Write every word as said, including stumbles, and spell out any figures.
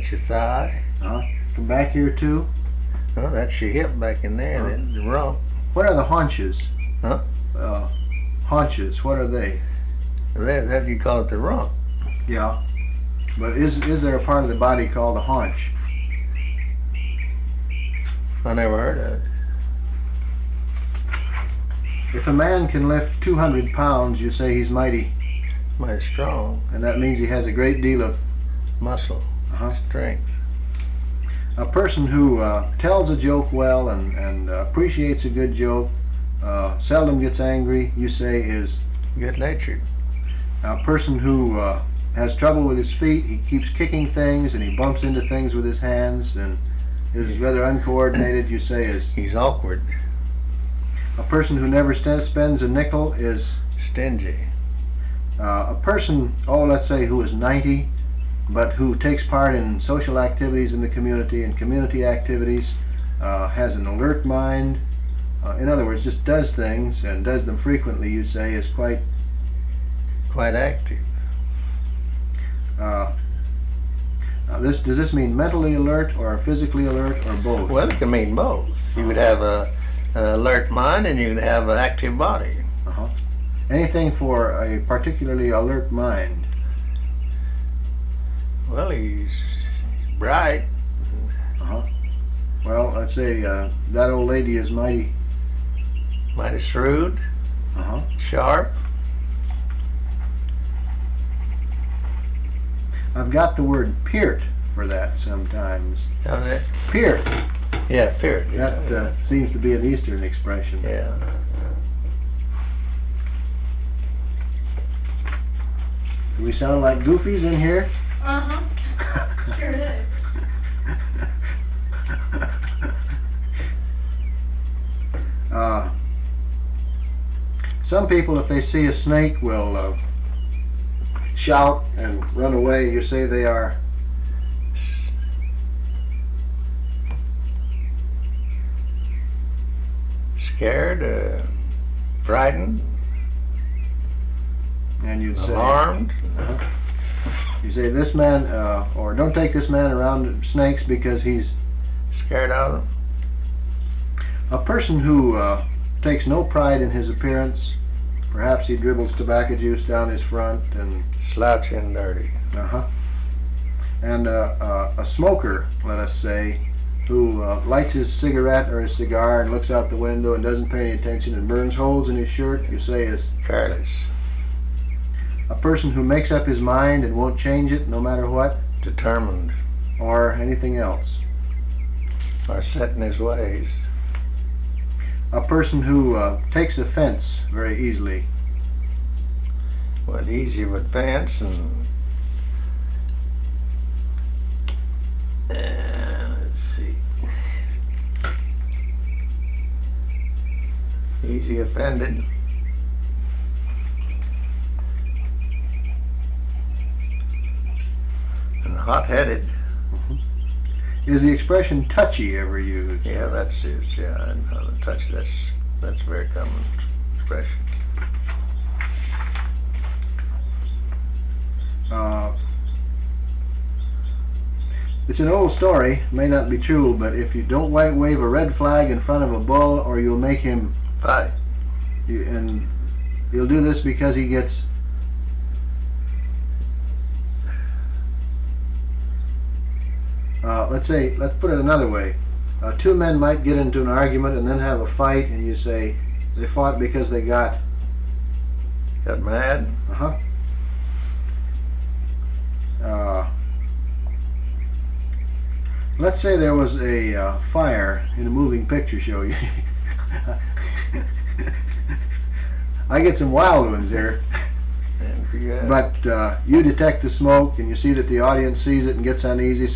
That's your thigh. Uh, from back here too. Oh, that's your hip back in there. Huh? Then the rump. What are the haunches? Huh? Uh, haunches. What are they? That, that you call it the rump. Yeah. But is is there a part of the body called a haunch? I never heard of it. If a man can lift two hundred pounds, you say he's mighty, Mighty strong. and that means he has a great deal of Muscle. uh-huh. Strength. A person who uh, tells a joke well and, and uh, appreciates a good joke, uh, seldom gets angry, you say is Good natured. a person who uh, has trouble with his feet. He keeps kicking things and he bumps into things with his hands and is rather uncoordinated, you say is He's awkward. a person who never st- spends a nickel is Stingy. uh, a person, oh let's say who is ninety but who takes part in social activities in the community and community activities, uh, has an alert mind, uh, in other words just does things and does them frequently, you say is quite Quite active. uh, uh, this does this mean mentally alert or physically alert or both? Well, it can mean both. You would have a, an alert mind and you would have an active body. Uh-huh. Anything for a particularly alert mind? Well, he's bright. Uh-huh. Well, let's say uh, that old lady is mighty Mighty shrewd. uh-huh. Sharp. I've got the word peart for that sometimes. How's that? Peart. Yeah, period. Yeah. That uh, seems to be an Eastern expression. yeah. Do we sound like goofies in here? Uh-huh. Sure do. uh, some people, if they see a snake, will uh, shout and run away. You say they are Scared, uh, frightened, and you'd say alarmed. uh-huh. You say this man, uh, or don't take this man around snakes because he's Scared of them. a person who uh, takes no pride in his appearance. Perhaps he dribbles tobacco juice down his front and Slouchy and dirty. uh-huh. And uh, uh, a smoker, let us say, who uh, lights his cigarette or his cigar and looks out the window and doesn't pay any attention and burns holes in his shirt, you say is Careless. a person who makes up his mind and won't change it no matter what, Determined. or anything else. Or set in his ways. A person who uh, takes offense very easily. What easy of advance and uh, let's see. Easy offended. And hot-headed. Is the expression touchy ever used? Yeah, that's it. Yeah, I know the touch. That's that's a very common expression. Uh, it's an old story, may not be true, but if you don't wa- wave a red flag in front of a bull, or you'll make him, Fight. you, and you'll do this because he gets Uh, let's say, let's put it another way. Uh, two men might get into an argument and then have a fight, and you say they fought because they got Got mad. uh-huh. Uh, let's say there was a uh, fire in a moving picture show. I get some wild ones here. And forget. But uh, you detect the smoke and you see that the audience sees it and gets uneasy.